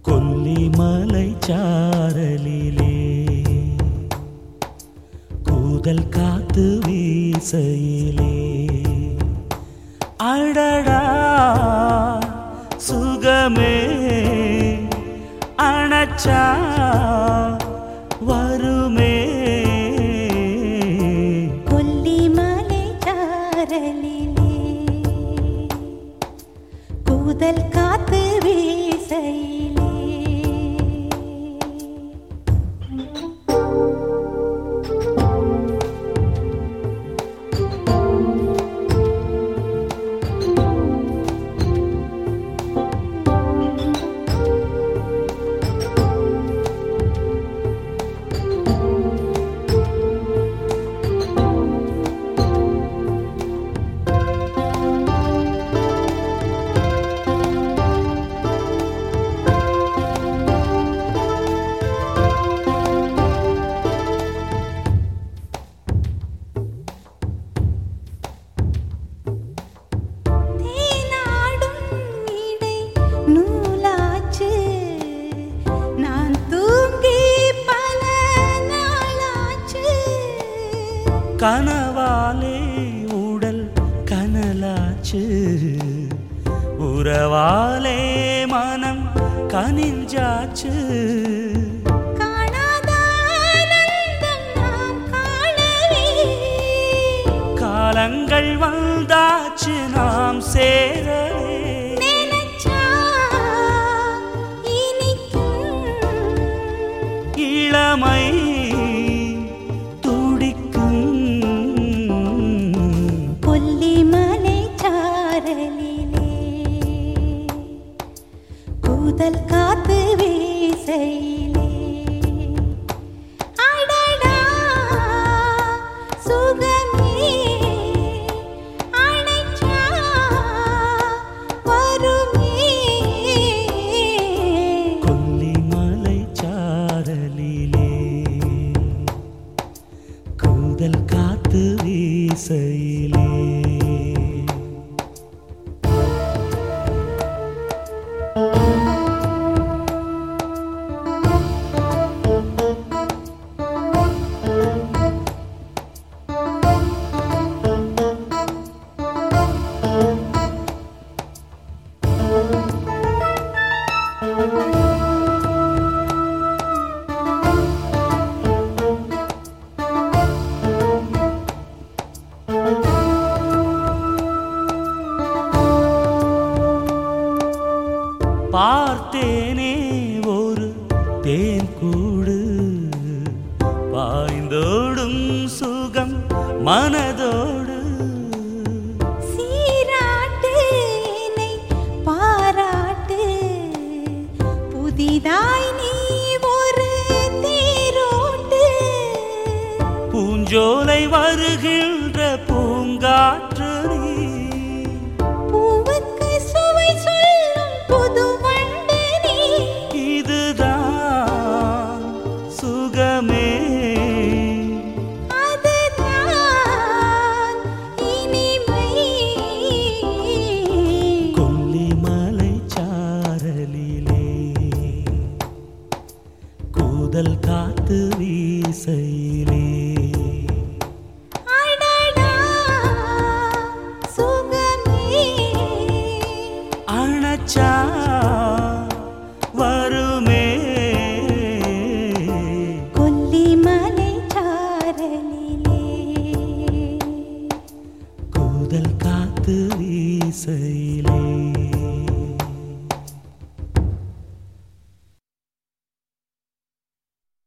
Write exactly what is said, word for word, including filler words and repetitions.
கொல்லிமலை சாரலிலே கூதல் காத்து வீசையிலே அடடா சுகமே அணச்சா வருமே கொல்லிமலை சாரலிலே கூதல் காத்து வீசையிலே கனவாலே உடல் கனலாச்சு உறவாலே மனம் கனிஞ்சாச்சு காலங்கள் வந்தாச்சு நாம் சேரவே இளமை கூதல் காத்து வீசையிலே அடடா சுகமே அணைச்சா வருமே கொல்லிமலை சாரலிலே கூதல் காத்து வீசையிலே பார்த்தேனே ஒரு தேன் கூடு பாய்ந்தோடும் சுகம் மனதோடு சீராட்டு என்னை பாராட்டு புதிதாய் நீ ஒரு தேரோட்டு பூஞ்சோலை வருகின்ற